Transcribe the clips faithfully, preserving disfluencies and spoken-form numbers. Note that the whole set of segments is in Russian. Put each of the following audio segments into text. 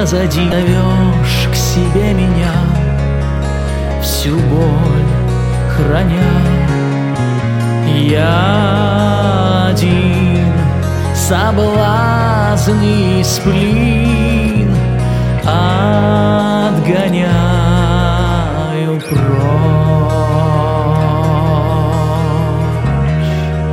позади. Зовешь к себе меня, всю боль храня. Я один, соблазн и сплин отгоняю прочь.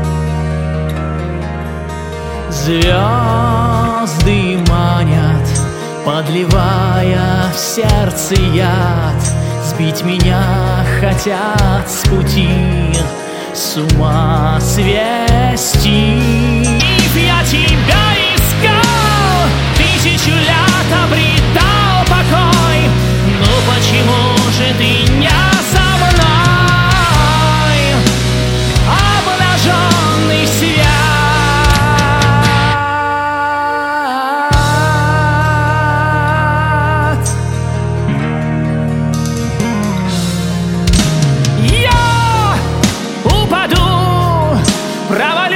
Звезды манят, подливая в сердце яд. Сбить меня хотят с пути, с ума свести. Я тебя искал, тысячу лет обретал покой. Но почему же ты не со мной? Обнаженный свет. Я упаду, провалюсь